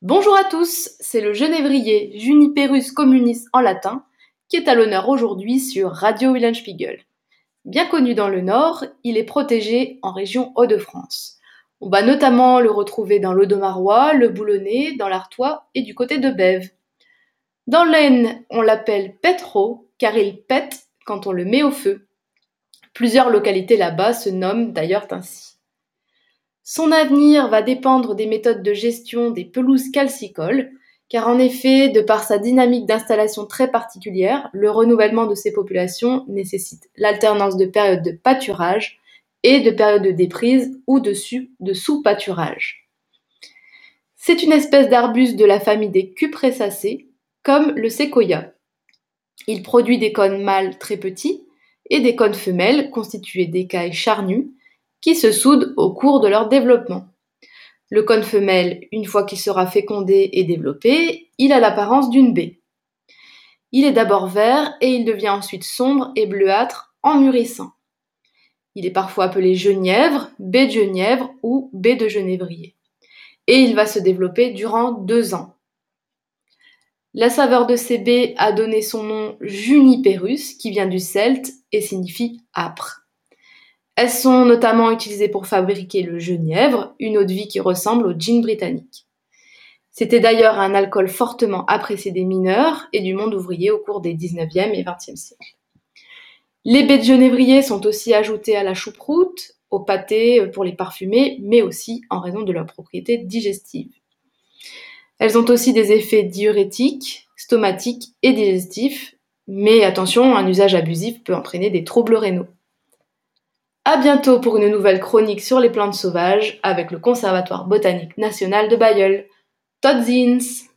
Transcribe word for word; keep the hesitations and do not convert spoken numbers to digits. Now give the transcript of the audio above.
Bonjour à tous, c'est le genévrier Juniperus communis en latin qui est à l'honneur aujourd'hui sur Radio Wilhelmspiegel. Bien connu dans le Nord, il est protégé en région Hauts-de-France. On va notamment le retrouver dans l'Audomarois, le Boulonnais, dans l'Artois et du côté de Bève. Dans l'Aisne, on l'appelle pètereau car il pète quand on le met au feu. Plusieurs localités là-bas se nomment d'ailleurs ainsi. Son avenir va dépendre des méthodes de gestion des pelouses calcicoles, car en effet, de par sa dynamique d'installation très particulière, le renouvellement de ces populations nécessite l'alternance de périodes de pâturage et de périodes de déprise ou de, su- de sous-pâturage. C'est une espèce d'arbuste de la famille des cupressacées, comme le séquoia. Il produit des cônes mâles très petits et des cônes femelles constitués d'écailles charnues qui se soudent au cours de leur développement. Le cône femelle, une fois qu'il sera fécondé et développé, il a l'apparence d'une baie. Il est d'abord vert et il devient ensuite sombre et bleuâtre en mûrissant. Il est parfois appelé genièvre, baie de genièvre ou baie de genévrier. Et il va se développer durant deux ans. La saveur de ces baies a donné son nom Juniperus, qui vient du celte et signifie âpre. Elles sont notamment utilisées pour fabriquer le genièvre, une eau de vie qui ressemble au gin britannique. C'était d'ailleurs un alcool fortement apprécié des mineurs et du monde ouvrier au cours des dix-neuvième et vingtième siècles. Les baies de genévrier sont aussi ajoutées à la choucroute, au pâté pour les parfumer, mais aussi en raison de leurs propriétés digestives. Elles ont aussi des effets diurétiques, stomatiques et digestifs, mais attention, un usage abusif peut entraîner des troubles rénaux. À bientôt pour une nouvelle chronique sur les plantes sauvages avec le Conservatoire botanique national de Bailleul. Tot ziens!